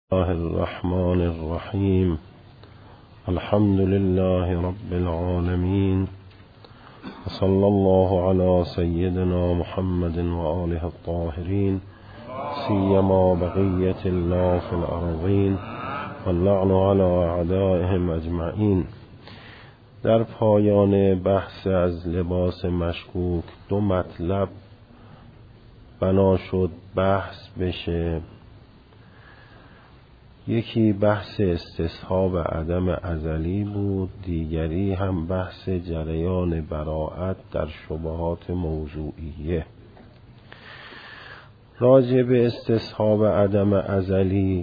الله الرحمن الرحیم. الحمد لله رب العالمین و صلی الله علی سیدنا محمد و آله الطاهرین سیما بقیة الله فی الارضین و اللعن علی اعدائهم اجمعین. در پایان بحث از لباس مشکوک دو مطلب بنا شد بحث بشه. یکی بحث استصحاب عدم ازلی بود، دیگری هم بحث جریان براءت در شبهات موضوعیه. راجع به استصحاب عدم ازلی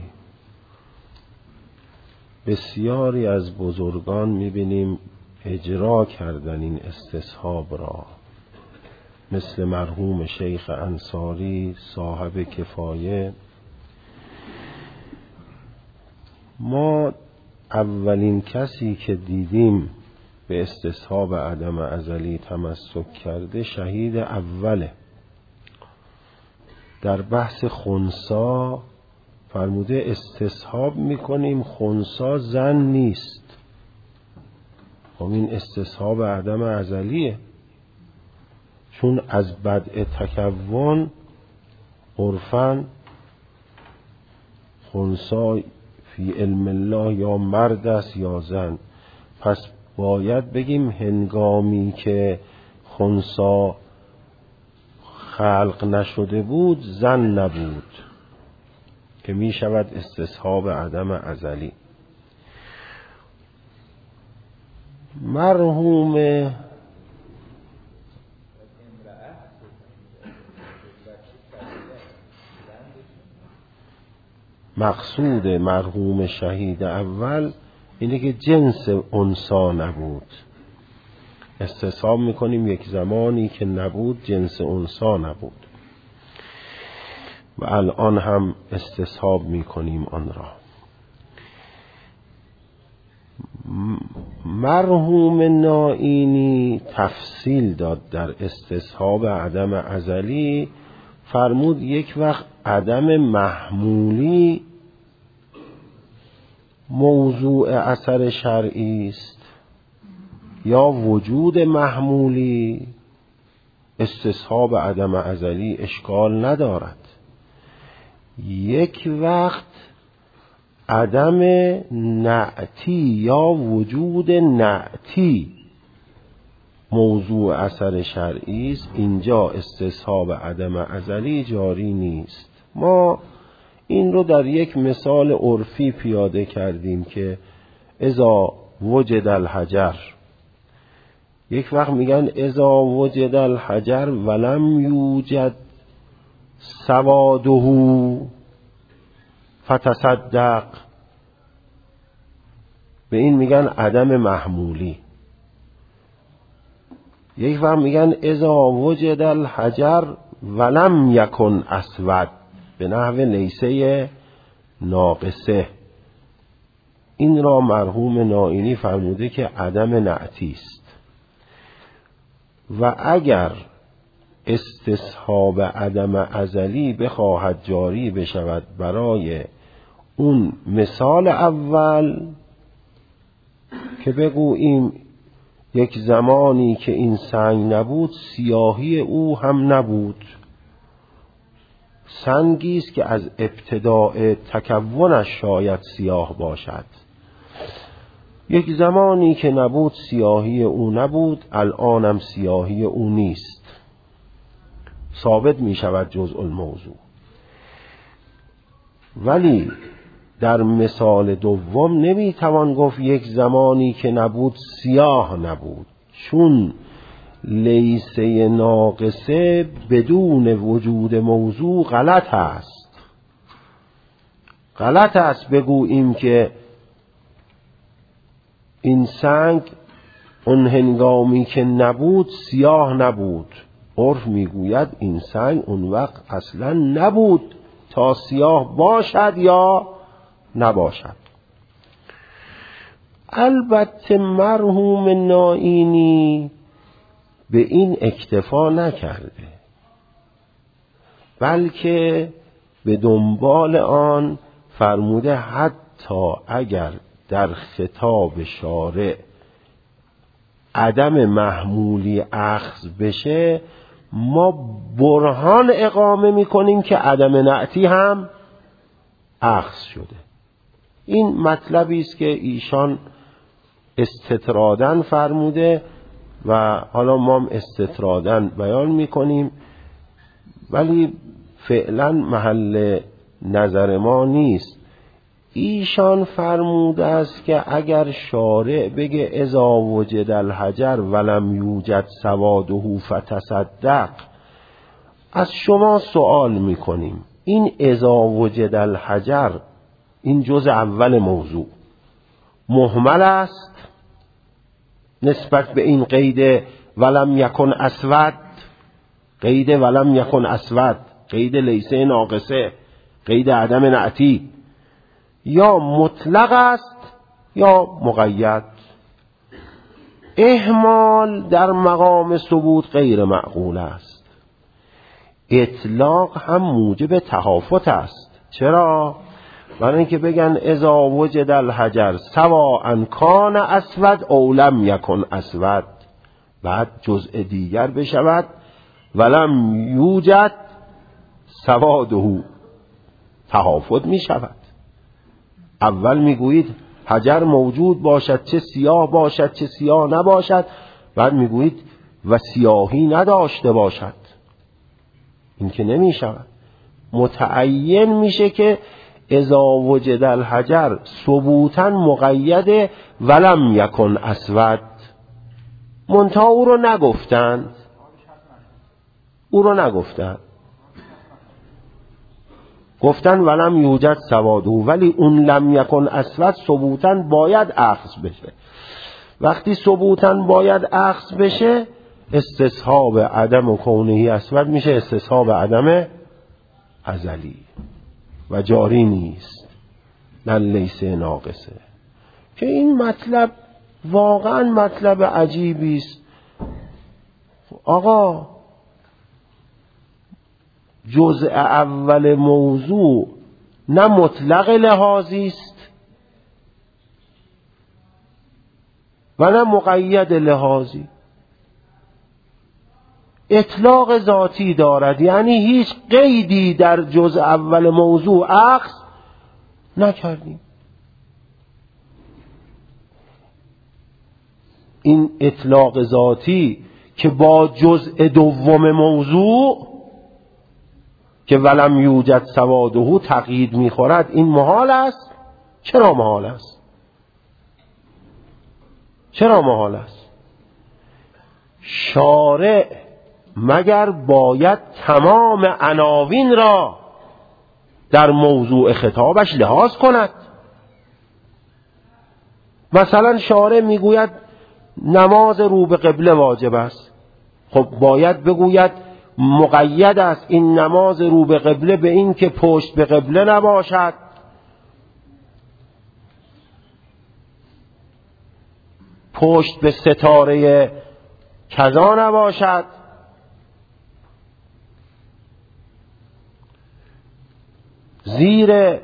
بسیاری از بزرگان میبینیم اجرا کردن این استصحاب را، مثل مرحوم شیخ انصاری صاحب کفایه. ما اولین کسی که دیدیم به استصحاب عدم ازلی تمسک کرده شهید اوله. در بحث خنثی فرموده استصحاب میکنیم، خنثی زن نیست. خب این استصحاب عدم ازلیه، چون از بدء تکون عرفاً خنثی فی علم الله یا مرد است یا زن. پس باید بگیم هنگامی که خنثی خلق نشده بود زن نبود، که می شود استصحاب عدم ازلی. مرحوم مقصود مرحوم شهید اول اینه که جنس انثی نبود. استصحاب میکنیم یک زمانی که نبود، جنس انثی نبود، و الان هم استصحاب میکنیم آن را. مرحوم نائینی تفصیل داد در استصحاب عدم ازلی. فرمود یک وقت عدم محمولی موضوع اثر شرعی است، یا وجود محمولی استصحاب عدم ازلی اشکال ندارد. یک وقت عدم نعتی یا وجود نعتی موضوع اثر شرعی است، اینجا استصحاب عدم ازلی جاری نیست. ما این رو در یک مثال عرفی پیاده کردیم که اذا وجد الحجر، یک وقت میگن اذا وجد الحجر ولم یوجد سواده فتصدق، به این میگن عدم محمولی. یک وقت میگن اذا وجد الحجر ولم یکن اسود، به نحو لیسه ناقصه. این را مرحوم نائینی فرموده که عدم نعتی است. و اگر استصحاب عدم ازلی بخواهد جاری بشود برای اون مثال اول، که بگوییم یک زمانی که این سنگ نبود سیاهی او هم نبود، سنگی است که از ابتداء تکونش شاید سیاه باشد. یک زمانی که نبود سیاهی او نبود، الانم سیاهی او نیست، ثابت می شود جزء الموضوع. ولی در مثال دوم نمی توان گفت یک زمانی که نبود سیاه نبود، چون لیسه ناقصه بدون وجود موضوع غلط است. غلط است بگوییم که این سنگ اون هنگامی که نبود سیاه نبود. عرف میگوید این سنگ اون وقت اصلا نبود تا سیاه باشد یا نباشد. البته مرحوم نائینی به این اکتفا نکرده، بلکه به دنبال آن فرموده حتی اگر در خطاب شارع عدم محمولی اخذ بشه، ما برهان اقامه میکنیم که عدم نعتی هم اخذ شده. این مطلبی است که ایشان استطراداً فرموده و حالا ما هم استطراداً بیان میکنیم، ولی فعلا محل نظر ما نیست. ایشان فرموده است که اگر شارع بگه اذا وجد الحجر ولم یوجد سواده فتصدق، از شما سوال میکنیم این اذا وجد الحجر، این جزء اول موضوع مهمل است نسبت به این قید ولم یکن اسود، قید ولم یکن اسود، قید لیسه ناقصه، قید عدم نعتی، یا مطلق است یا مقید. اهمال در مقام ثبوت غیر معقول است. اطلاق هم موجب تهافت است. چرا؟ برای اینکه بگن اذا وجد الحجر سواء کان اسود او لم یکن اسود، بعد جزء دیگر بشود ولم یوجد سواده، تهافت می شود. اول میگویید حجر موجود باشد، چه سیاه باشد چه سیاه نباشد، بعد میگویید و سیاهی نداشته باشد. این که نمی شود. متعین میشه که اذا وجد الحجر ثبوتا مقید ولم یکن اسود. منتها او رو نگفتند، گفتن ولم یوجد سواده، ولی اون لم یکن اسود ثبوتا باید اخذ بشه. وقتی ثبوتا باید اخذ بشه، استصحاب عدم و کونه اسود میشه استصحاب عدم ازلی و جاری نیست، نه لیسه ناقصه. که این مطلب واقعا مطلب عجیبی است. آقا جزء اول موضوع نه مطلق لحاظی است و نه مقید لحاظی، اطلاق ذاتی دارد، یعنی هیچ قیدی در جزء اول موضوع اخذ نکردیم. این اطلاق ذاتی که با جزء دوم موضوع که ولم یوجد سواده تقیید میخورد، این محال است. چرا محال است؟ شارع مگر باید تمام عناوین را در موضوع خطابش لحاظ کند؟ مثلا شارع میگوید نماز رو به قبله واجب است، خب باید بگوید مقید است این نماز رو به قبله به این که پشت به قبله نباشد، پشت به ستاره کذا نباشد، زیر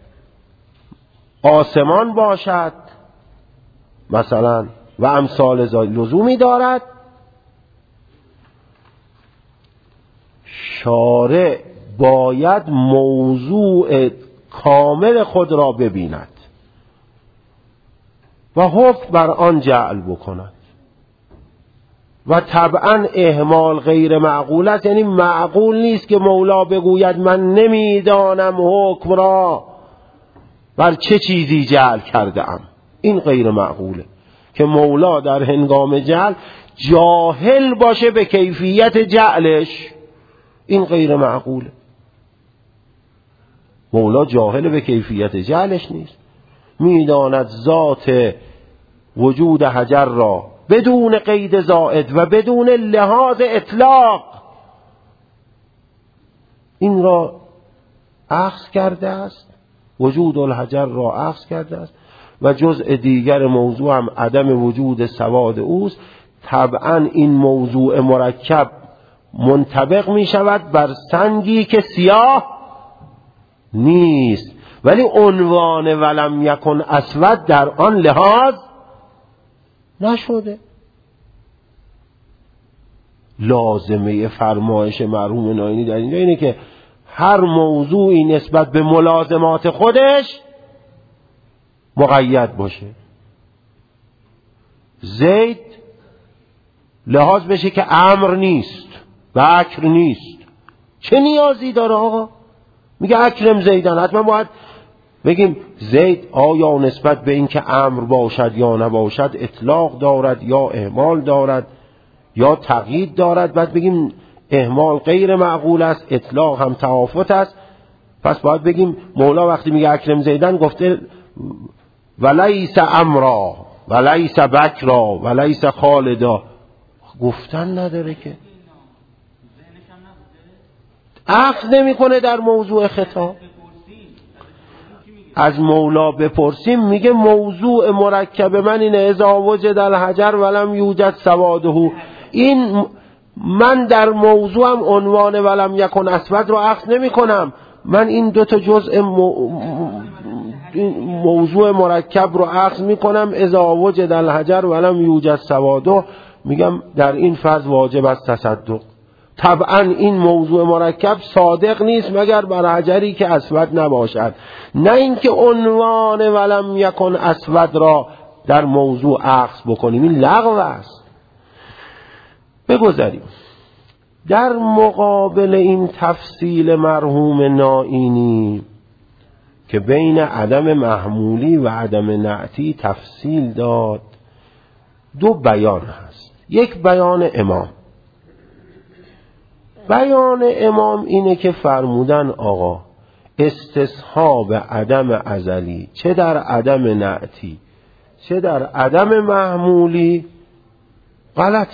آسمان باشد مثلا و امثال لزومی دارد. شارع باید موضوع کامل خود را ببیند و حکم بر آن جعل بکند. و طبعا اهمال غیر معقول است، یعنی معقول نیست که مولا بگوید من نمیدانم حکم را بر چه چیزی جعل کرده ام. این غیر معقوله که مولا در هنگام جعل جاهل باشه به کیفیت جعلش. این غیر معقوله. مولا جاهل به کیفیت جعلش نیست، میداند ذات وجود حجر را بدون قید زائد و بدون لحاظ اطلاق این را اخذ کرده است، وجود الحجر را اخذ کرده است و جزء دیگر موضوع هم عدم وجود سواد اوست. طبعا این موضوع مرکب منطبق می شود بر سنگی که سیاه نیست ولی عنوان ولم یکن اسود در آن لحاظ نشده. لازمه فرمایش مرحوم ناینی در اینجا اینه که هر موضوعی نسبت به ملازمات خودش مقید باشه. زید لحاظ بشه که امر نیست، بکر نیست. چه نیازی داره آقا؟ میگه اکرم زیدن، حتما باید بگیم زید آیا نسبت به این که امر باشد یا نباشد اطلاق دارد یا اهمال دارد یا تقیید دارد. بعد بگیم اهمال غیر معقول است، اطلاق هم توافت است. پس باید بگیم مولا وقتی میگه اکرم زیدن گفته ولیس امرا ولیس بکرا ولیس خالدا، گفتن نداره که، اخذ نمیکنه در موضوع خطاب. از مولا بپرسیم میگه موضوع مرکب من اینه اذا وجد الحجر ولم یوجد سواده. این من در موضوعم عنوان ولم یکن اسود رو اخذ نمی کنم، من این دو تا جزء موضوع مرکب رو اخذ می کنم اذا وجد الحجر ولم یوجد سواده، میگم در این فرض واجب است تصدق. طبعا این موضوع مرکب صادق نیست مگر بر حجری که اسود نباشد، نه اینکه عنوان ولم یکن اسود را در موضوع اخذ بکنیم، این لغو است. بگذاریم در مقابل این تفصیل مرحوم نائینی که بین عدم محمولی و عدم نعتی تفصیل داد، دو بیان هست. یک بیان امام، بیان امام اینه که فرمودن آقا استصحاب عدم ازلی چه در عدم نعتی چه در عدم محمولی غلط.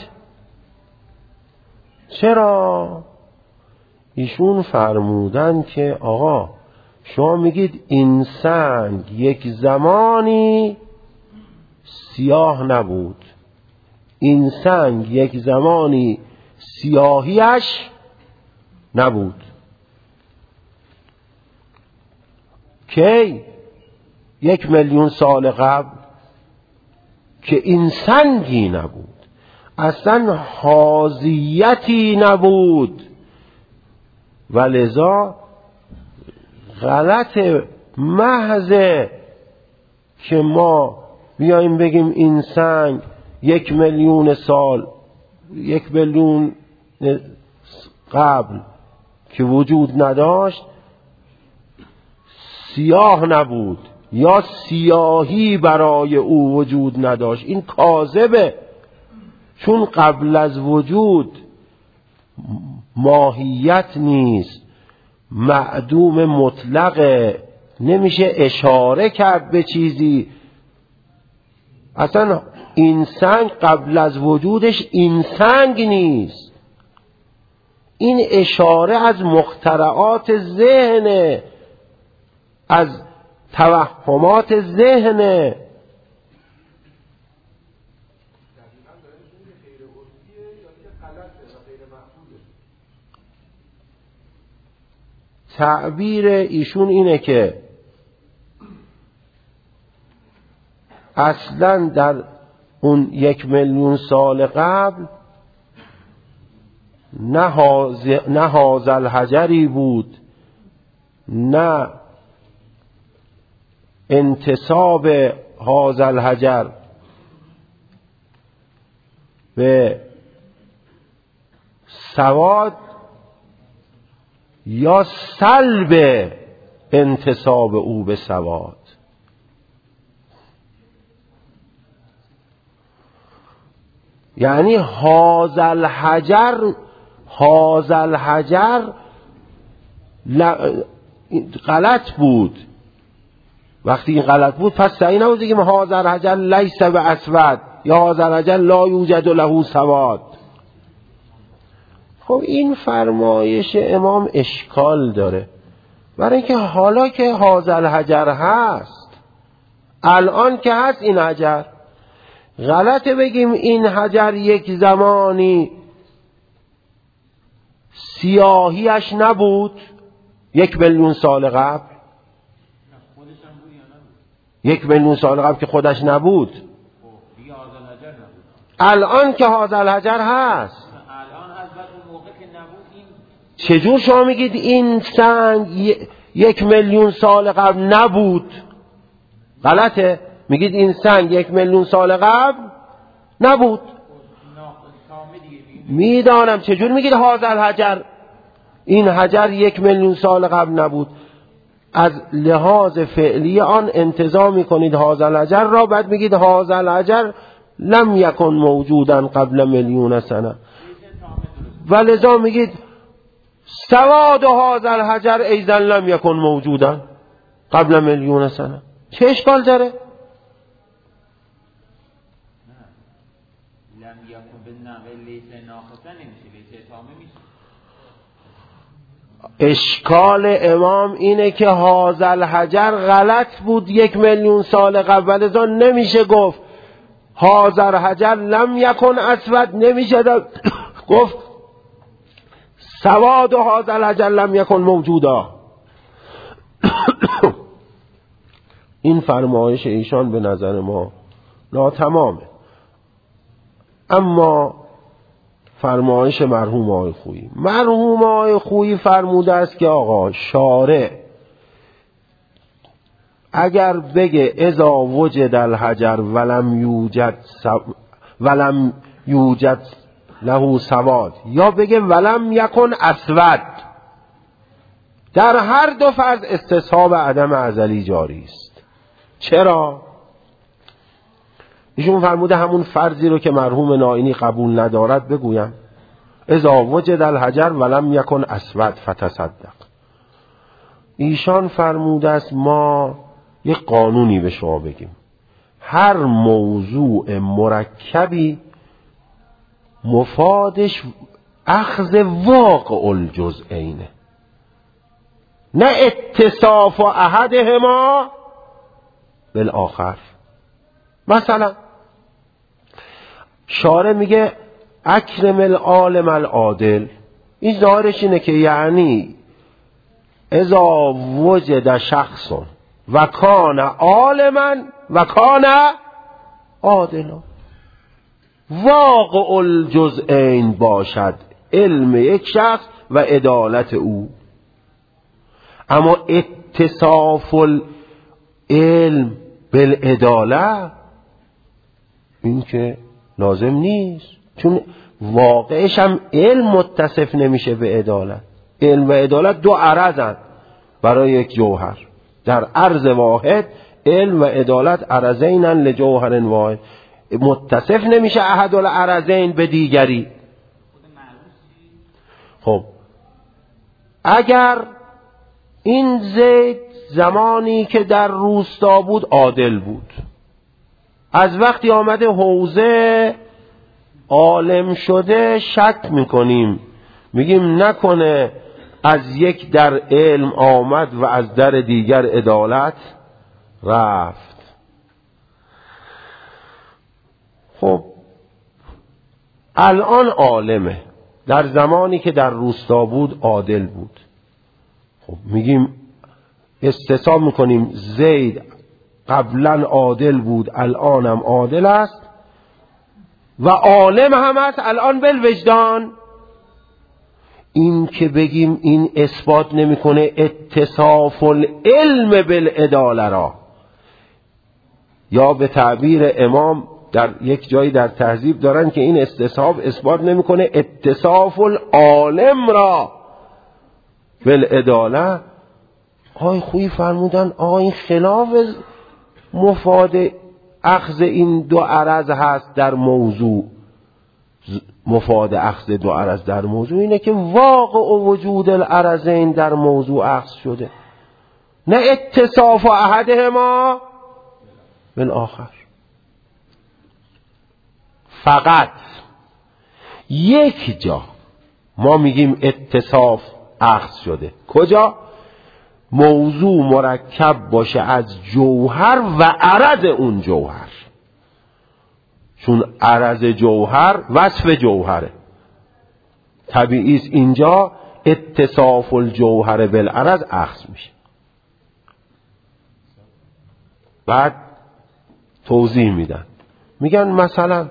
چرا؟ ایشون فرمودن که آقا شما میگید این سنگ یک زمانی سیاه نبود، این سنگ یک زمانی سیاهیش نبود. کی؟ 1,000,000 سال قبل که این سنگی نبود، اصلا حاضیتی نبود، و لذا غلط محضه که ما بیاییم بگیم این سنگ 1,000,000 سال 1,000,000 قبل که وجود نداشت سیاه نبود یا سیاهی برای او وجود نداشت. این کاذبه، چون قبل از وجود ماهیت نیست، معدوم مطلقه، نمیشه اشاره کرد به چیزی. اصلا این سنگ قبل از وجودش این سنگ نیست، این اشاره از مخترعات ذهنه، از توهمات ذهنه. تعبیر ایشون اینه که اصلا در اون 1,000,000 سال قبل نه هازل حجری بود، نه انتساب هازل حجر به سواد یا سلب انتساب او به سواد. یعنی هازل حجر غلط بود. وقتی این غلط بود پس صحیح نبود دیگه هازل حجر لیس به اسود یا هازل حجر لا یوجد له سواد. خب این فرمایش امام اشکال داره، برای اینکه حالا که هازل حجر هست، الان که هست این حجر، غلطه بگیم این حجر یک زمانی سیاهیش نبود 1,000,000 سال قبل. 1,000,000 سال قبل که خودش نبود. الان که هذا الحجر هست. چجور شما میگید این سنگ 1,000,000 سال قبل نبود؟ غلطه. میگید این سنگ 1,000,000 سال قبل نبود. میدانم. چجور میگید هذا الحجر؟ این حجر 1,000,000 سال قبل نبود. از لحاظ فعلی آن انتزاع میکنید هذا الحجر را، بعد میگید هذا الحجر لم یکن موجودا قبل 1,000,000 سنه، ولذا میگید سواد هذا الحجر ایضا لم یکن موجودا قبل 1,000,000 سنه. چه اشکال داره؟ اشکال امام اینه که هذا الحجر غلط بود 1,000,000 سال قبل، ولذا نمیشه گفت هذا الحجر لم یکن اسود، نمیشه گفت سواد هذا الحجر لم یکن موجودا. این فرمایش ایشان به نظر ما ناتمامه. اما فرمایش مرحوم آقای خویی، مرحوم آقای خویی فرموده است که آقا شارع اگر بگه اذا وجد الحجر ولم یوجد له سواد، یا بگه ولم یکن اسود، در هر دو فرض استصحاب عدم ازلی جاری است. چرا؟ ایشون فرموده همون فرضی رو که مرحوم نائینی قبول ندارد بگویم، اذا وجد الحجر ولم یکن اسود فتصدق. ایشان فرموده است ما یک قانونی به شما بگیم، هر موضوع مرکبی مفادش اخذ واقع الجزئینه، نه اتصاف احدهما بالآخر. مثلا شارع میگه اکرم العالم العادل، این ظاهرش اینه که یعنی اذا وجد شخص و کان عالما و کان عادلا، واقع الجزئین باشد علم یک شخص و عدالت او. اما اتصاف العلم بالعدالت این که لازم نیست، چون واقعش هم علم متصف نمیشه به عدالت. علم و عدالت دو عرضند برای یک جوهر، در عرض واحد علم و عدالت عرضینن لجوهر واحد، متصف نمیشه احد العرضین به دیگری. خب اگر این زید زمانی که در روستا بود عادل بود، از وقتی آمده حوزه عالم شده شک میکنیم، میگیم نکنه از یک در علم آمد و از در دیگر عدالت رفت. خب الان عالمه، در زمانی که در روستا بود عادل بود. خب میگیم استصحاب میکنیم زید قبلا عادل بود الانم عادل است و عالم هم است الان بالوجدان. این که بگیم این اثبات نمیکنه اتصاف العلم بالعداله را، یا به تعبیر امام در یک جایی در تهذیب دارن که این استصحاب اثبات نمیکنه اتصاف العالم را بالعداله. آقای خویی فرمودن آقا این خلاف مفاد اخذ این دو عرض هست در موضوع. مفاد اخذ دو عرض در موضوع اینه که واقع و وجود العرضین در موضوع اخذ شده، نه اتصاف احدهما بالآخر. فقط یک جا ما میگیم اتصاف اخذ شده، کجا؟ موضوع مرکب باشه از جوهر و عرض اون جوهر، چون عرض جوهر وصف جوهره، طبیعی است اینجا اتصاف الجوهر بالعرض اخذ میشه. بعد توضیح میدن، میگن مثلا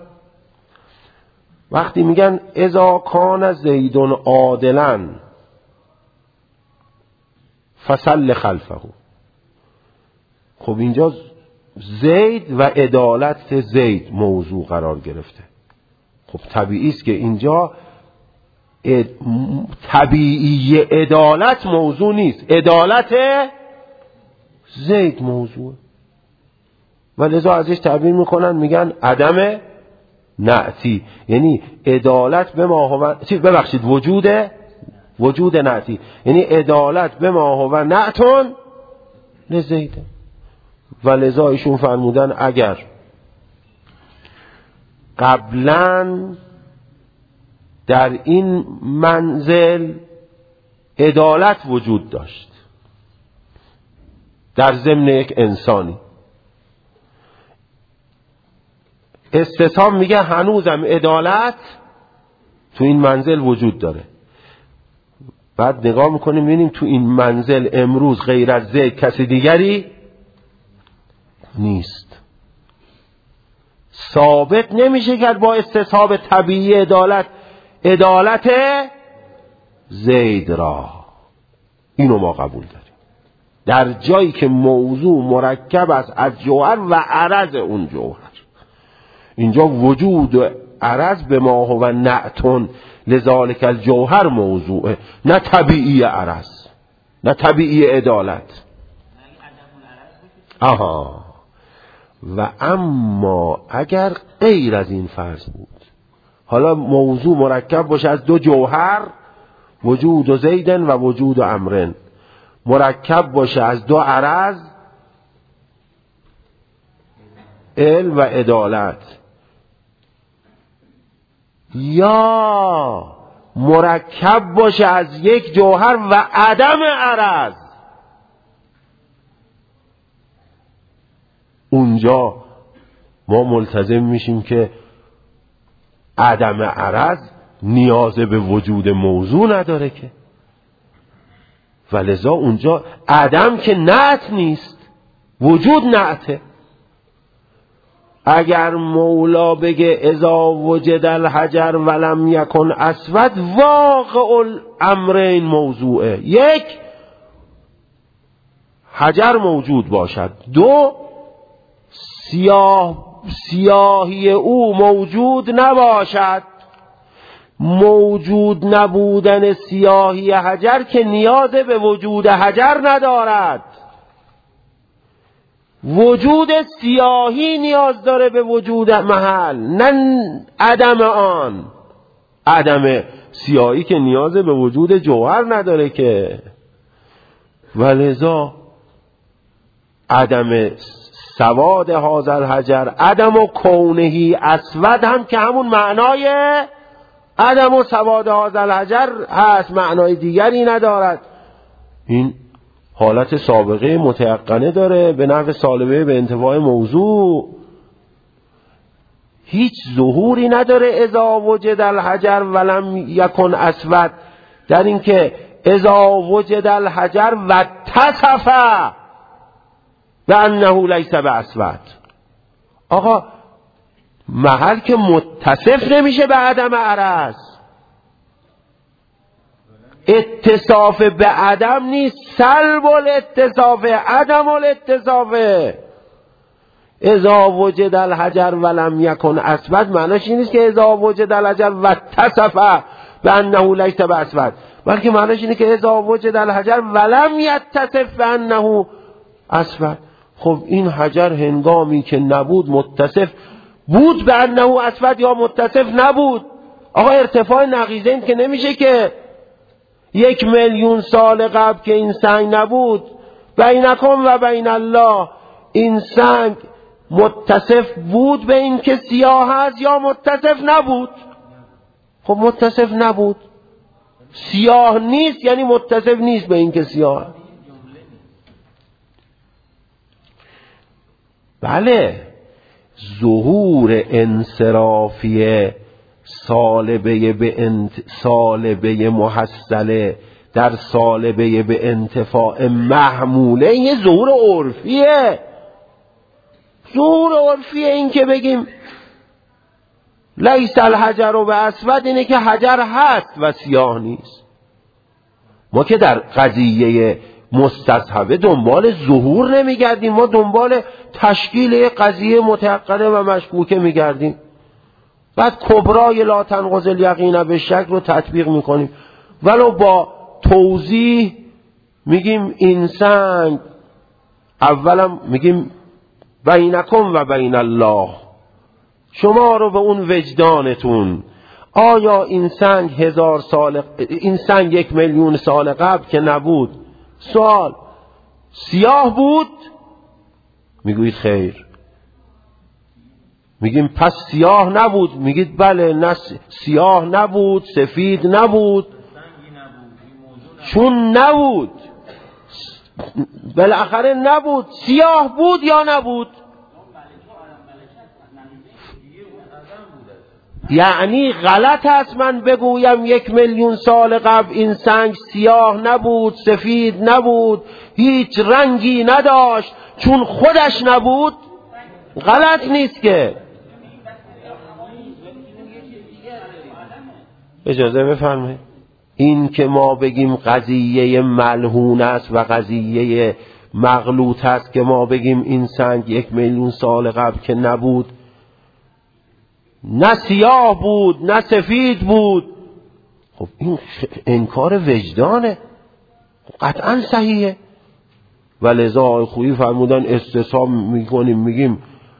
وقتی میگن اذا کان زید عادلا فصل خلفه، خب اینجا زید و عدالت زید موضوع قرار گرفته. خب طبیعی است که اینجا طبیعی عدالت موضوع نیست، عدالت زید موضوع، ولذا ازش تعبیر میکنن میگن عدم نعتی، یعنی عدالت به ما هو وجود نعتی، یعنی عدالت به ما هو نعتون لزید. ولذا ایشون فرمودن اگر قبلا در این منزل عدالت وجود داشت در ضمن یک انسانی، استثام میگه هنوزم عدالت تو این منزل وجود داره. بعد نگاه میکنیم میبینیم تو این منزل امروز غیر از زید کسی دیگری نیست. ثابت نمیشه کرد با استصحاب طبیعی عدالت زید را. اینو ما قبول داریم. در جایی که موضوع مرکب است از جوهر و عرض اون جوهر، اینجا وجود عرض به ما هو نعتون لذالک الجوهر موضوعه، نه طبیعی عرض، نه طبیعی عدالت. آها. و اما اگر غیر از این فرض بود، حالا موضوع مرکب باشه از دو جوهر، وجود و زیدن و وجود و امرن، مرکب باشه از دو عرض، علم و عدالت، یا مرکب باشه از یک جوهر و عدم عرض، اونجا ما ملتزم میشیم که عدم عرض نیاز به وجود موضوع نداره که، ولذا اونجا عدم که نعت نیست، وجود نعته. اگر مولا بگه اذا وجد الحجر ولم یکن اسود، واقع الامرین موضوعه، یک حجر موجود باشد، دو سیاهی او موجود نباشد. موجود نبودن سیاهی حجر که نیاز به وجود حجر ندارد، وجود سیاهی نیاز داره به وجود محل، نه عدم آن. عدم سیاهی که نیاز به وجود جوهر نداره که، ولذا عدم سواد هذا الحجر عدم و کونهی اسود هم که همون معنای عدم و سواد هذا الحجر هست، معنای دیگری ندارد. این حالت سابقه متیقنه داره به نحو سالبه به انتفاع موضوع، هیچ ظهوری نداره اذا وجد الحجر ولم یکن اسود، در این که اذا وجد الحجر و تصف و انه لیس باسود. آقا محل که متصف نمیشه به عدم عرض، اتصاف به عدم نیست، سلب الاتصاف، عدم الاتصاف. اذا وجد الحجر ولم یکن اسود معناش این نیست که اذا وجد الحجر و تصف بانه لیس باسود، بلکه معناش اینه که اذا وجد الحجر ولم یتصف بانه اسود. خب این حجر هنگامی که نبود متصف بود به انه اسود یا متصف نبود. آقا ارتفاع نقیضین که نمیشه که 1,000,000 سال قبل که این سنگ نبود، بینکم و بین الله، این سنگ متصف بود به این که سیاه هست یا متصف نبود؟ خب متصف نبود، سیاه نیست یعنی متصف نیست به این که سیاه هست. بله، ظهور انصرافی سالبه محصله در سالبه به انتفاع محموله، یه ظهور عرفیه، ظهور عرفی این که بگیم لیس الحجر و اسود اینه که حجر هست و سیاه نیست. ما که در قضیه مستصحبه دنبال ظهور نمیگردیم، ما دنبال تشکیل قضیه متعقده و مشکوکه میگردیم. بعد کبرای لا تنقض الیقین بالشک رو تطبیق میکنیم، ولو با توضیح میگیم این سنگ، اولا میگیم بینکم و بین الله، شما رو به اون وجدانتون، آیا این سنگ 1000 سال، این سنگ 1,000,000 سال قبل که نبود، سوال سیاه بود؟ میگویید خیر. میگیم پس سیاه نبود؟ میگید بله، نه سیاه نبود، سفید نبود، چون نبود بالاخره نبود، سیاه بود یا نبود؟ یعنی غلط است من بگویم 1,000,000 سال قبل این سنگ سیاه نبود، سفید نبود، هیچ رنگی نداشت چون خودش نبود؟ غلط نیست که. اجازه بفرمایید، این که ما بگیم قضیه ملعون است و قضیه مغلوط است که ما بگیم این سنگ 1,000,000 سال قبل که نبود، نه سیاه بود نه سفید بود، خب این انکار وجدانه، قطعا صحیحه. و لذا خویی فرمودن استصحاب میکنیم، میگیم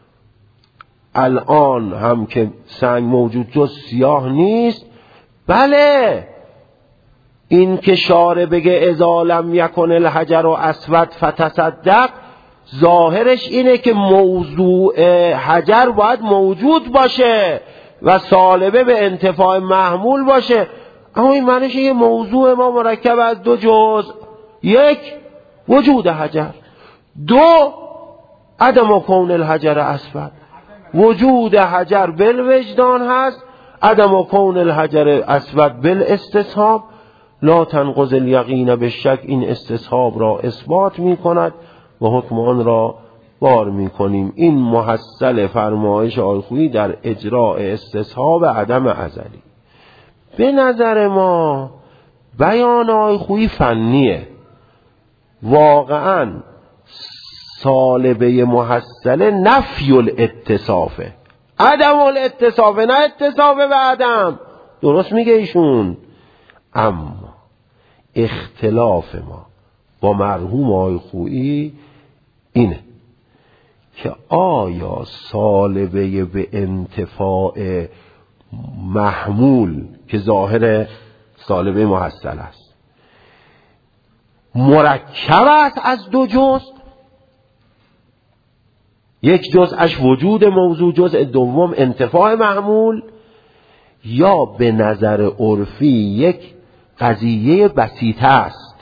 الان هم که سنگ موجود جز سیاه نیست. بله، این که شارع بگه اذا لم یکن الحجر اسود فتصدق، ظاهرش اینه که موضوع حجر باید موجود باشه و سالبه به انتفاع محمول باشه. اما این معنیشه یه موضوع ما مرکب از 2 جزء، 1 وجود حجر، 2 عدم کون الحجر اسود. وجود حجر بالوجدان هست، عدم کون الحجر اسود بالاستصحاب. لا تنقض الیقین بالشک، این استصحاب را اثبات می کند و حکم آن را بار می کنیم. این محصل فرمایش آقای خویی در اجراء استصحاب عدم ازلی. به نظر ما بیان آقای خویی فنیه، واقعا سالبه محصله نفی الاتصافه، عدم الاتصافه، نه اتصافه و عدم. درست میگه ایشون. اما اختلاف ما با مرحوم آقای خویی اینه که آیا سالبه به انتفاع محمول که ظاهر سالبه محصل است مرکب است از 2 جزء، یک جزءش وجود موضوع، جزء دوم انتفاع محمول، یا به نظر عرفی یک قضیه بسیطه است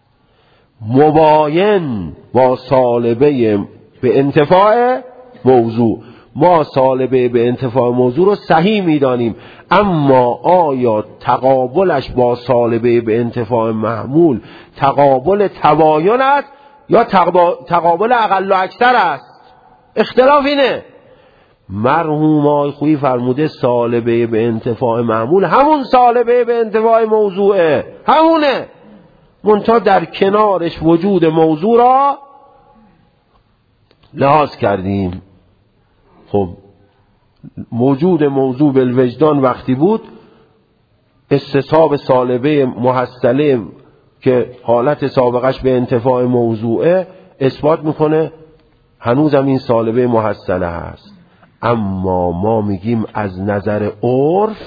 مباین با سالبه به انتفاع موضوع. ما سالبه به انتفاع موضوع رو صحیح میدانیم، اما آیا تقابلش با سالبه به انتفاع محمول تقابل تباین است یا تقابل اقل و اکثر است؟ اختلاف اینه. مرحوم آقای خویی فرموده سالبه به انتفاع محمول همون سالبه به انتفاع موضوعه، همونه، منتها در کنارش وجود موضوع را لحاظ کردیم. خب وجود موضوع بالوجدان وقتی بود، استصحاب سالبه محصله که حالت سابقش به انتفاع موضوعه اثبات میکنه هنوزم این سالبه محصله هست. اما ما میگیم از نظر عرف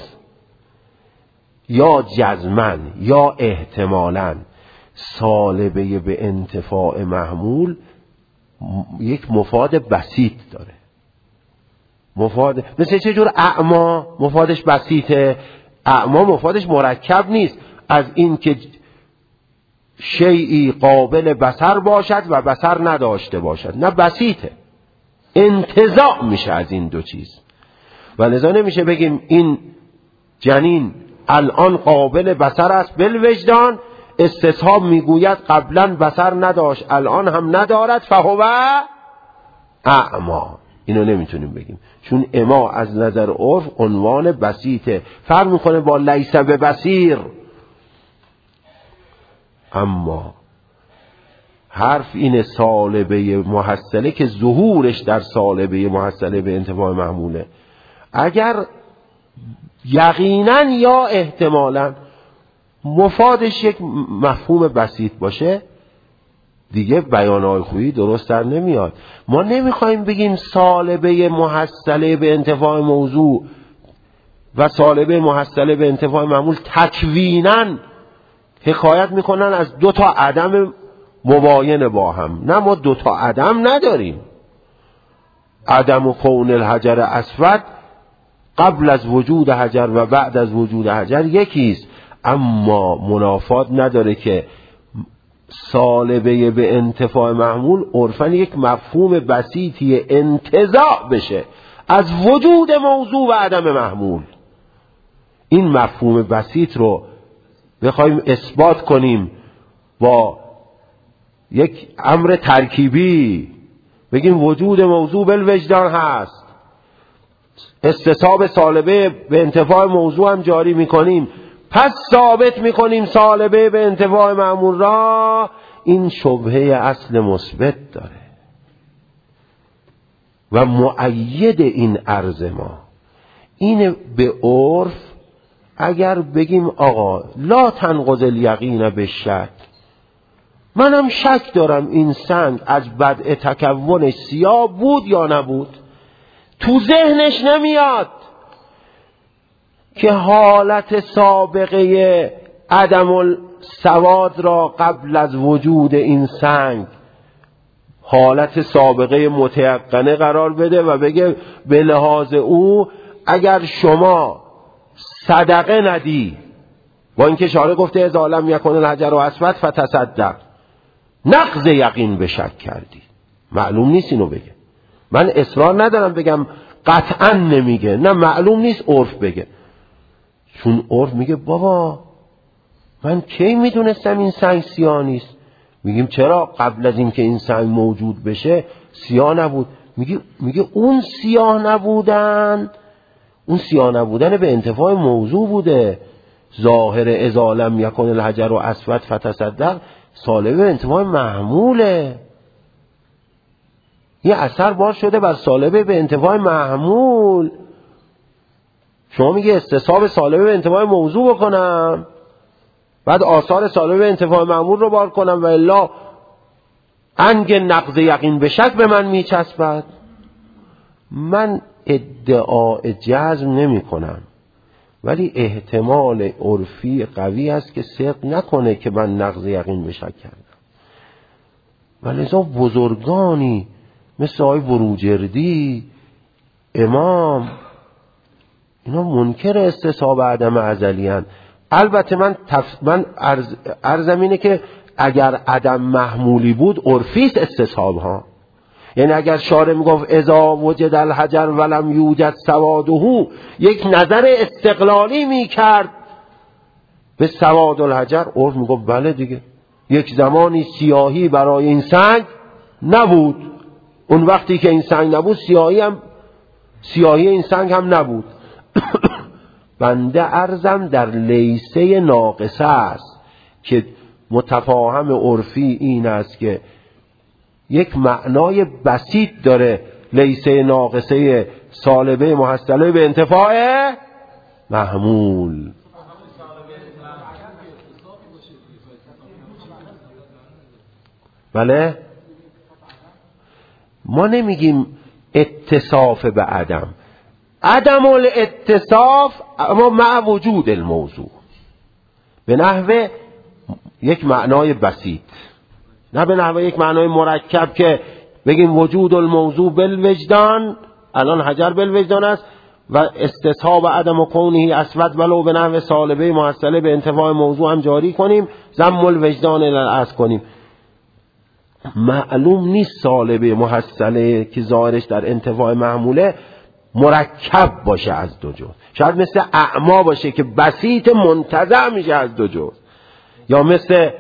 یا جزمن یا احتمالاً سالبه به انتفاع محمول یک مفاد بسیط داره. مفاد مثل چه جور؟ اعما مفادش بسیطه، اعما مفادش مرکب نیست از این که شیئی قابل بصر باشد و بصر نداشته باشد، نه بسیطه، انتزاع میشه از این 2 چیز. و لذا نمیشه بگیم این جنین الان قابل بصر است بالوجدان، استصحاب میگوید قبلا بصر نداشت الان هم ندارد، فهو اعما. اینو نمیتونیم بگیم، چون اما از نظر عرف عنوان بسیطه، فرق میکنه با لیس ببصیر. اما حرف این صالبه محصله که ظهورش در صالبه محصله به انتفاع محموله، اگر یقینا یا احتمالا مفادش یک مفهوم بسیط باشه، دیگه بیانهای خویی درست در نمیاد. ما نمیخوایم بگیم صالبه محصله به انتفاع موضوع و صالبه محصله به انتفاع معمول تکویناً حکایت میکنن از دو تا عدم مباین با هم. نه، ما دو تا عدم نداریم. عدم و کون الحجر اسود قبل از وجود حجر و بعد از وجود حجر یکیست، اما منافات نداره که صالبه به انتفاع محمول عرفاً یک مفهوم بسیطی انتزاع بشه از وجود موضوع و عدم محمول. این مفهوم بسیط رو بخوایم اثبات کنیم با یک امر ترکیبی، بگیم وجود موضوع بالوجدان هست، استصحاب صالبه به انتفاع موضوع هم جاری میکنیم، پس ثابت میکنیم صالبه به انتفاع معمول را، این شبهه اصل مثبت داره و مؤید این عرض ما این به عرف. اگر بگیم آقا لا تنقض الیقین بالشک، منم شک دارم این سنگ از بدء تکونش سیاه بود یا نبود، تو ذهنش نمیاد که حالت سابقه عدم السواد را قبل از وجود این سنگ حالت سابقه متیقنه قرار بده و بگه به لحاظ او اگر شما صدقه ندی، با اینکه شارع گفته اذا لم یکن الحجر اسود فتصدق، نقض یقین به شک کردی. معلوم نیست اینو بگه، من اصرار ندارم بگم قطعا نمیگه، نه معلوم نیست عرف بگه، چون عرف میگه بابا من کی میدونستم این سنگ سیاه نیست؟ میگیم چرا؟ قبل از اینکه این سنگ موجود بشه سیاه نبود. میگه اون سیاه نبودن، اون سیاه نبودن به انتفاع موضوع بوده. ظاهر اذا لم یکن الحجر اسود فتصدق صالبه به انتفاع محموله، یه اثر بار شده بر صالبه به انتفاع محمول. شما میگه استصحاب صالبه به انتفاع موضوع بکنم، بعد آثار صالبه به انتفاع محمول رو بار کنم و الا انگ نقض یقین به شک به من میچسبد. من ادعای جزم نمی کنم، ولی احتمال عرفی قوی است که صدق نکنه که من نقض یقین به شک کردم. ولذا بزرگانی مثل آقای بروجردی، امام، اینا منکر استصحاب عدم ازلی هستند. البته من عرضم اینه که اگر عدم محمولی بود عرفیست استصحاب ها، یعنی اگر شارع میگفت اذا وجد الحجر ولم یوجد سواده، یک نظر استقلالی میکرد به سواد الحجر، عرف میگفت بله دیگه، یک زمانی سیاهی برای این سنگ نبود، اون وقتی که این سنگ نبود سیاهی این سنگ هم نبود. بنده عرضم در لیسه ناقصه است که متفاهم عرفی این است که یک معنای بسیط داره لیسه ناقصه صالبه محصله به انتفاع محمول. بله، ما نمیگیم اتصاف به عدم، عدم الاتصاف اما مع وجود الموضوع به نحو یک معنای بسیط، نه به نحو یک معنای مرکب که بگیم وجود الموضوع بالوجدان، الان حجر بالوجدان است و استصحاب عدم و کونه اسود ولو به نحو صالبه محصله به انتفاع موضوع هم جاری کنیم، ضم الوجدان الاصل کنیم. معلوم نیست صالبه محصله که ظاهرش در انتفاع محموله مرکب باشه از دو جز، شاید مثل اعما باشه که بسیط منتزع میشه از دو جز، یا مثل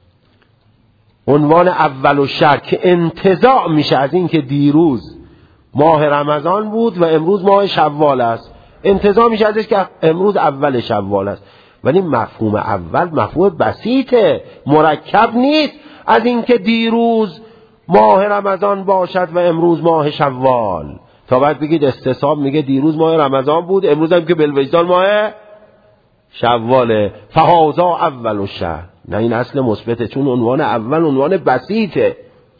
عنوان اول و شرط که انتزاع میشه از این که دیروز ماه رمضان بود و امروز ماه شوال است. انتزاع میشه ازش که امروز اول شوال است. ولی مفهوم اول مفهوم بسیطه، مرکب نیست از اینکه دیروز ماه رمضان باشد و امروز ماه شوال. تا بعد بگید استصحاب میگه دیروز ماه رمضان بود، امروز هم که بالوجدان ماه شواله، فهذا اول الشهر. نه، این اصل مثبته، چون عنوان اول عنوان بسیطه.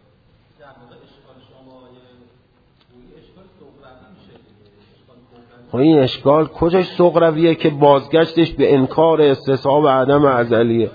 این اشکال کجاش صغرویه که بازگشتش به انکار استصحاب عدم ازلیه؟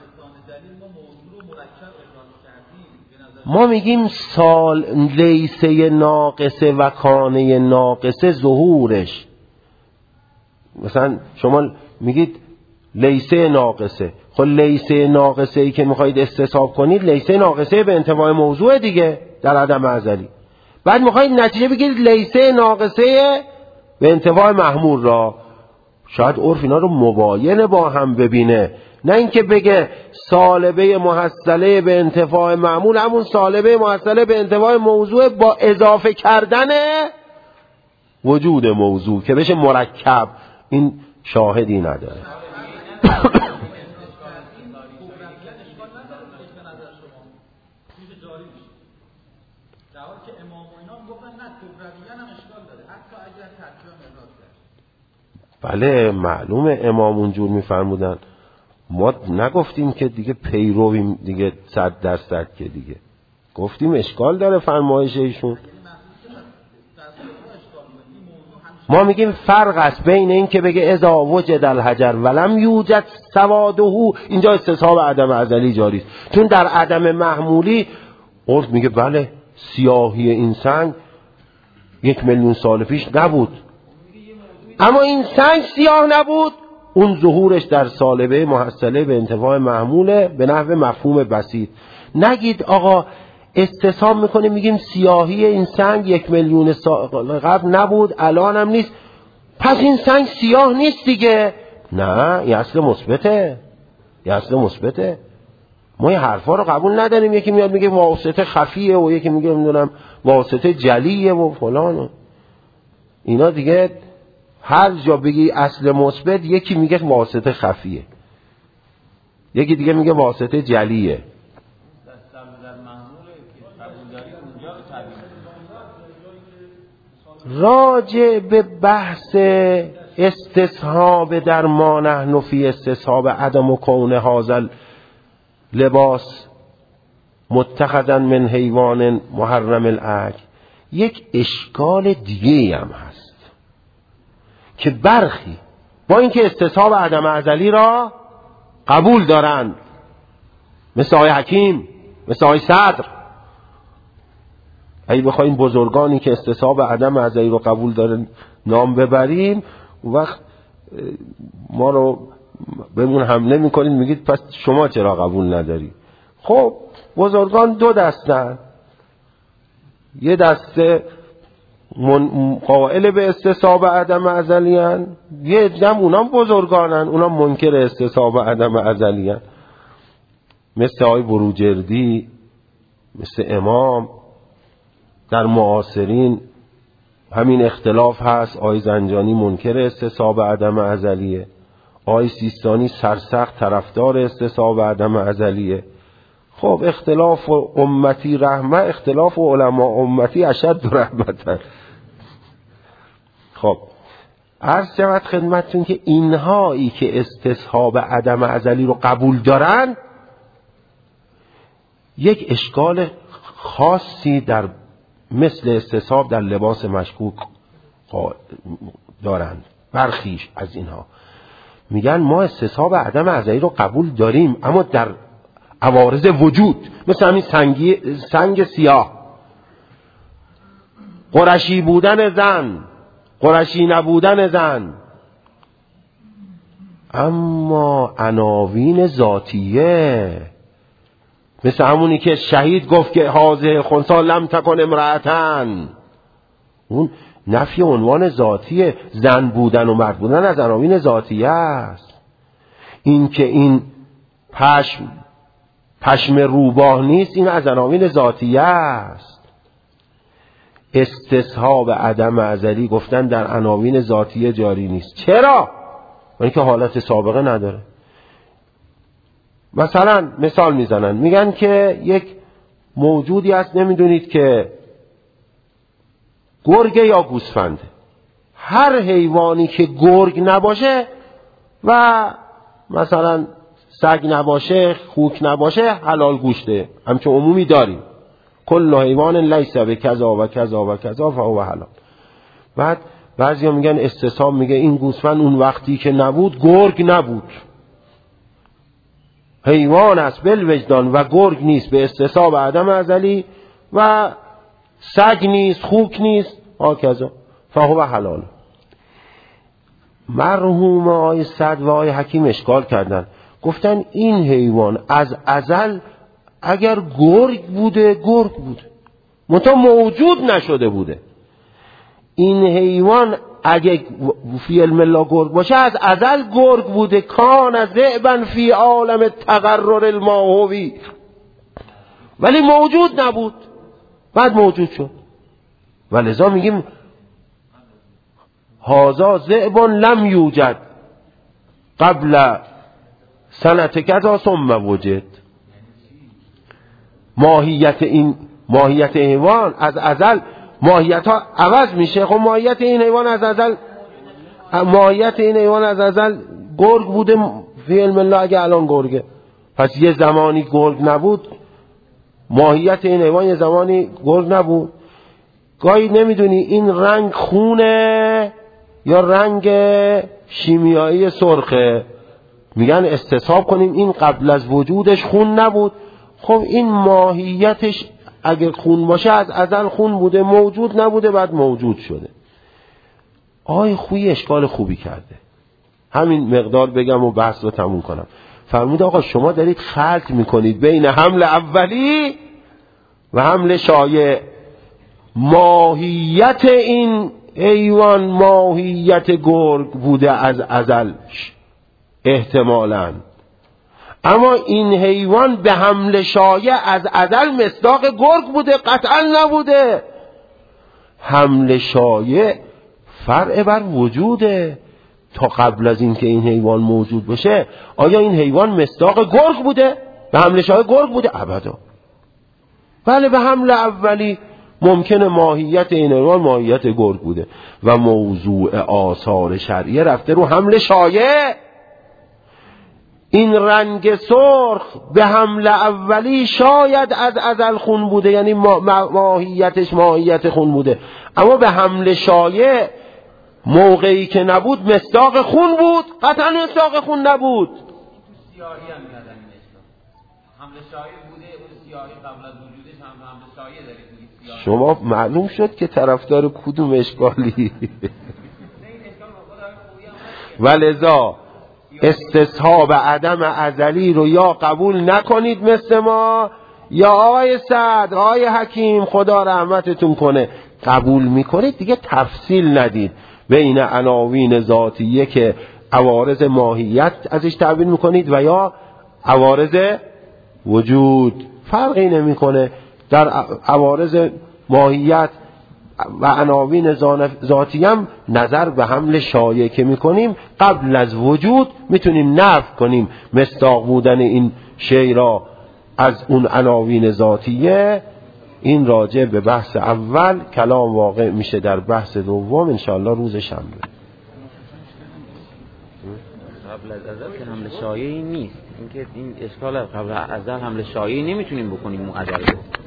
ما میگیم سال لیسه ناقصه و کانه ناقصه ظهورش. مثلا شما میگید لیسه ناقصه، خب لیسه ناقصه ای که میخواید استصحاب کنید لیسه ناقصه به انتفاع موضوع دیگه در عدم ازلی. بعد میخواید نتیجه بگیرید لیسه ناقصه به انتفاع محمول را. شاید عرف اینا رو مباین با هم ببینه، نه اینکه بگه سالبه محصله به انتفاع معمول همون سالبه محصله به انتفاع موضوع با اضافه کردن وجود موضوع که بشه مرکب. این شاهدی نداره. بله معلومه امام اونجور میفرمودن، ما نگفتیم که دیگه پیرویم دیگه 100% که دیگه گفتیم اشکال داره فرمایش ایشون. ما میگیم فرق است بین این که بگه اذا وجد الحجر ولم یوجد سواده، اینجا استصحاب عدم ازلی جاری است. چون در عدم محمولی عرف میگه بله سیاهی این سنگ 1,000,000 سال پیش نبود، اما این سنگ سیاه نبود، اون ظهورش در سالبه محصله به انتفاع محموله به نحو مفهوم بسیط. نگید آقا استصحاب میکنه میگیم سیاهی این سنگ 1,000,000 سال قبل نبود الان هم نیست، پس این سنگ سیاه نیست دیگه. نه، یه اصل مثبته، یه اصل مثبته. ما این حرفا رو قبول نداریم. یکی میاد میگه واسطه خفیه و یکی میگه میدونم واسطه جلیه و فلان. اینا دیگه هر جا بگی اصل مثبت یکی میگه واسطه خفیه، یکی دیگه میگه واسطه جلیه. راجع به بحث استصحاب در ما نحن فی استصحاب عدم و کون هذا لباس متخذا من حیوان محرم الاکل، یک اشکال دیگه هم هست که برخی با اینکه استصحاب عدم ازلی را قبول دارند، مثل آقای حکیم، مثل آقای صدر، اگه بخوایم بزرگانی که استصحاب عدم ازلی رو قبول دارن نام ببریم، وقت ما رو بهمون حمله میکنید میگید پس شما چرا قبول نداری؟ خب بزرگان دو دستن، یه دسته قائل به استصحاب عدم ازلی هن، یه دم اونام بزرگانن اونام منکر استصحاب عدم ازلی هن، مثل آقای بروجردی، مثل امام. در معاصرین همین اختلاف هست، آقای زنجانی منکر استصحاب عدم ازلیه، آقای سیستانی سرسخت طرفدار استصحاب عدم ازلیه. خب اختلاف امتی رحمه، اختلاف علماء امتی اشد رحمتن. خب عرض شود خدمتتون که اینهایی که استصحاب عدم ازلی رو قبول دارن یک اشکال خاصی در مثل استصحاب در لباس مشکوک دارند. برخیش از اینها میگن ما استصحاب عدم ازلی رو قبول داریم اما در عوارض وجود، مثل همین سنگ سیاه، قرشی بودن زن، قرشی نبودن زن، اما عناوین ذاتیه، مثل همونی که شهید گفت که حاضر خنثی لم تکن امرأتن، اون نفی عنوان ذاتیه. زن بودن و مرد بودن از عناوین ذاتیه است. این که این پشم روباه نیست، این از عناوین ذاتیه است. استصحاب عدم ازلی گفتن در عناوین ذاتیه جاری نیست. چرا؟ اینکه حالت سابقه نداره. مثلا مثال میزنن، میگن که یک موجودی هست، نمیدونید که گرگه یا گوسفنده. هر حیوانی که گرگ نباشه و مثلا سگ نباشه، خوک نباشه، حلال گوشته. همچون عمومی داریم کل حیوان لیس بکذا و کذا و کذا فهو حلال. بعد بعضیا میگن استصحاب، میگه این گوسفند اون وقتی که نبود گرگ نبود، حیوان است بالوجدان و گرگ نیست به استصحاب عدم ازلی و سگ نیست، خوک نیست، هاکذا فهو حلال. مرحوم آقای سعد و آقای حکیم اشکال کردن، گفتن این حیوان از ازل اگر گرگ بوده گرگ بوده، منتها موجود نشده بوده. این حیوان اگه فی علم الله گرگ باشه از ازل گرگ بوده. کان ذئبا فی عالم تقرر الماهوی، ولی موجود نبود، بعد موجود شد. ولذا میگیم هذا ذئب لم یوجد قبل سنت کذا ثم وجد. ماهیت حیوان از ازل، ماهیت ها عوض میشه. خب ماهیت این حیوان از ازل گرگ بوده فی علم الله، اگه الان گرگه پس یه زمانی گرگ نبود. ماهیت این حیوان یه زمانی گرگ نبود. گاهی نمیدونی این رنگ خونه یا رنگ شیمیایی سرخه، میگن استصحاب کنیم این قبل از وجودش خون نبود. خب این ماهیتش اگه خون باشه از ازل خون بوده، موجود نبوده، بعد موجود شده. آی خوی اشکال خوبی کرده. همین مقدار بگم و بحث رو تموم کنم. فرمود آقا شما دارید خلط میکنید بین حمل اولی و حمل شایع. ماهیت این حیوان ماهیت گرگ بوده از ازل احتمالاً، اما این حیوان به حمل شایع از ازل مصداق گرگ بوده، قطعا نبوده. حمل شایع فرع بر وجوده. تا قبل از این که این حیوان موجود بشه آیا این حیوان مصداق گرگ بوده؟ به حمل شایع گرگ بوده؟ ابدا. بله به حمل اولی ممکنه ماهیت این حیوان ماهیت گرگ بوده و موضوع آثار شرعیه رفته رو حمل شایع. این رنگ سرخ به حمل اولی شاید از ازل خون بوده، یعنی ماهیتش ماهیت خون بوده، اما به حمل شایع موقعی که نبود مصداق خون بود، قطعا مصداق خون نبود. سیاهی هم میادن این اشکال. حمل شایع بوده، اون سیاهی قبل از وجودش هم حمل شایع داره. شما معلوم شد که طرفدار کدوم اشکالی. ولذا استصحاب عدم ازلی رو یا قبول نکنید مثل ما، یا آقای صدر آقای حکیم خدا رحمتتون کنه قبول میکنید دیگه تفصیل ندید بین عناوین ذاتیه که عوارض ماهیت ازش تعبیر میکنید و یا عوارض وجود. فرقی نمیکنه. در عوارض ماهیت و عناوین ذاتی هم نظر به حمل شایع که میکنیم قبل از وجود میتونیم نفی کنیم مصداق بودن این شی را از اون عناوین ذاتیه. این راجع به بحث اول. کلام واقع میشه در بحث دوم انشاءالله روز شنبه. قبل از ازل که حمل شایعی نیست. اینکه این اشکال قبل از ازل حمل شایعی نمیتونیم بکنیم معدل.